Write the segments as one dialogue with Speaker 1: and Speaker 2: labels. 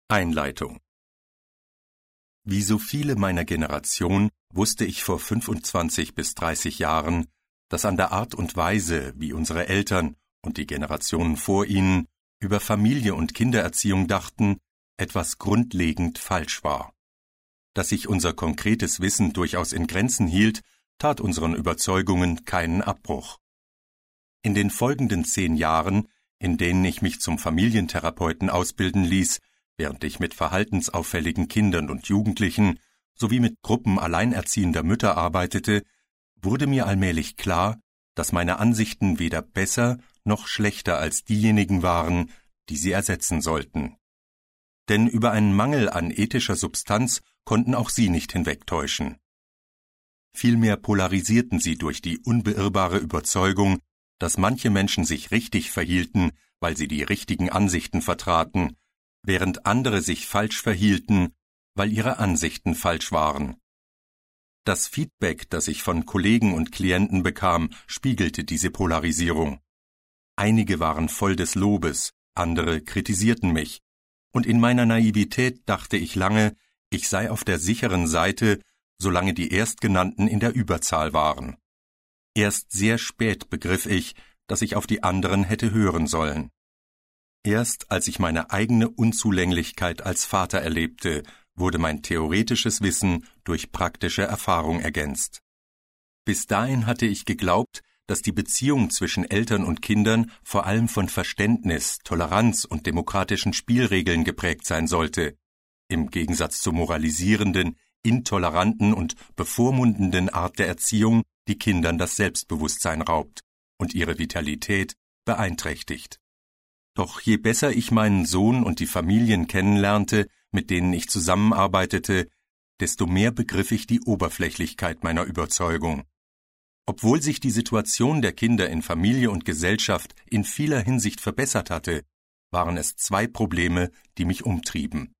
Speaker 1: Einleitung. Wie so viele meiner Generation wusste ich vor 25 bis 30 Jahren, dass an der Art und Weise, wie unsere Eltern und die Generationen vor ihnen über Familie und Kindererziehung dachten, etwas grundlegend falsch war. Dass sich unser konkretes Wissen durchaus in Grenzen hielt, tat unseren Überzeugungen keinen Abbruch. In den folgenden 10 Jahren, in denen ich mich zum Familientherapeuten ausbilden ließ, während ich mit verhaltensauffälligen Kindern und Jugendlichen sowie mit Gruppen alleinerziehender Mütter arbeitete, wurde mir allmählich klar, dass meine Ansichten weder besser noch schlechter als diejenigen waren, die sie ersetzen sollten. Denn über einen Mangel an ethischer Substanz konnten auch sie nicht hinwegtäuschen. Vielmehr polarisierten sie durch die unbeirrbare Überzeugung, dass manche Menschen sich richtig verhielten, weil sie die richtigen Ansichten vertraten, während andere sich falsch verhielten, weil ihre Ansichten falsch waren. Das Feedback, das ich von Kollegen und Klienten bekam, spiegelte diese Polarisierung. Einige waren voll des Lobes, andere kritisierten mich, und in meiner Naivität dachte ich lange, ich sei auf der sicheren Seite, solange die Erstgenannten in der Überzahl waren. Erst sehr spät begriff ich, dass ich auf die anderen hätte hören sollen. Erst als ich meine eigene Unzulänglichkeit als Vater erlebte, wurde mein theoretisches Wissen durch praktische Erfahrung ergänzt. Bis dahin hatte ich geglaubt, dass die Beziehung zwischen Eltern und Kindern vor allem von Verständnis, Toleranz und demokratischen Spielregeln geprägt sein sollte, im Gegensatz zur moralisierenden, intoleranten und bevormundenden Art der Erziehung, die Kindern das Selbstbewusstsein raubt und ihre Vitalität beeinträchtigt. Doch je besser ich meinen Sohn und die Familien kennenlernte, mit denen ich zusammenarbeitete, desto mehr begriff ich die Oberflächlichkeit meiner Überzeugung. Obwohl sich die Situation der Kinder in Familie und Gesellschaft in vieler Hinsicht verbessert hatte, waren es 2 Probleme, die mich umtrieben.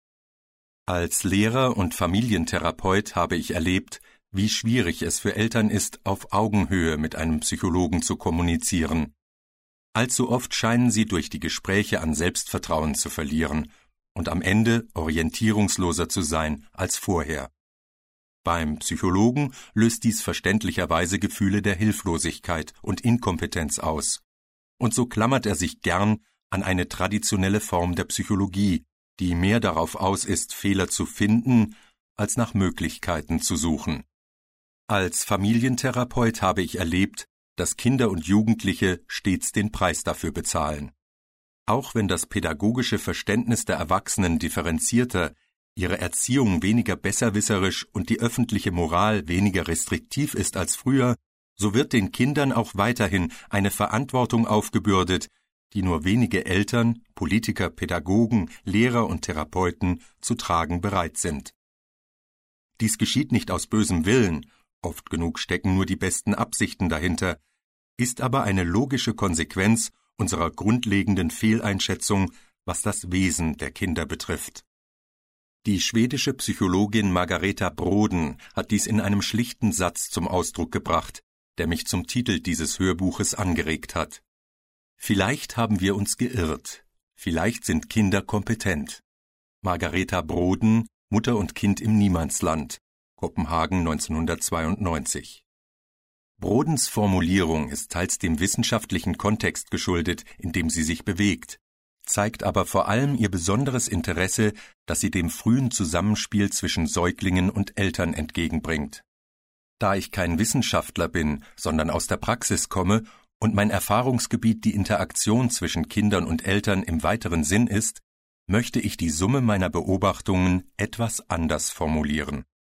Speaker 1: Als Lehrer und Familientherapeut habe ich erlebt, wie schwierig es für Eltern ist, auf Augenhöhe mit einem Psychologen zu kommunizieren. Allzu oft scheinen sie durch die Gespräche an Selbstvertrauen zu verlieren und am Ende orientierungsloser zu sein als vorher. Beim Psychologen löst dies verständlicherweise Gefühle der Hilflosigkeit und Inkompetenz aus, und so klammert er sich gern an eine traditionelle Form der Psychologie, die mehr darauf aus ist, Fehler zu finden, als nach Möglichkeiten zu suchen. Als Familientherapeut habe ich erlebt, dass Kinder und Jugendliche stets den Preis dafür bezahlen. Auch wenn das pädagogische Verständnis der Erwachsenen differenzierter, ihre Erziehung weniger besserwisserisch und die öffentliche Moral weniger restriktiv ist als früher, so wird den Kindern auch weiterhin eine Verantwortung aufgebürdet, die nur wenige Eltern, Politiker, Pädagogen, Lehrer und Therapeuten zu tragen bereit sind. Dies geschieht nicht aus bösem Willen, oft genug stecken nur die besten Absichten dahinter, ist aber eine logische Konsequenz unserer grundlegenden Fehleinschätzung, was das Wesen der Kinder betrifft. Die schwedische Psychologin Margareta Broden hat dies in einem schlichten Satz zum Ausdruck gebracht, der mich zum Titel dieses Hörbuches angeregt hat. Vielleicht haben wir uns geirrt, vielleicht sind Kinder kompetent. Margareta Broden, Mutter und Kind im Niemandsland, Kopenhagen 1992. Brodens Formulierung ist teils dem wissenschaftlichen Kontext geschuldet, in dem sie sich bewegt, zeigt aber vor allem ihr besonderes Interesse, das sie dem frühen Zusammenspiel zwischen Säuglingen und Eltern entgegenbringt. Da ich kein Wissenschaftler bin, sondern aus der Praxis komme und mein Erfahrungsgebiet die Interaktion zwischen Kindern und Eltern im weiteren Sinn ist, möchte ich die Summe meiner Beobachtungen etwas anders formulieren.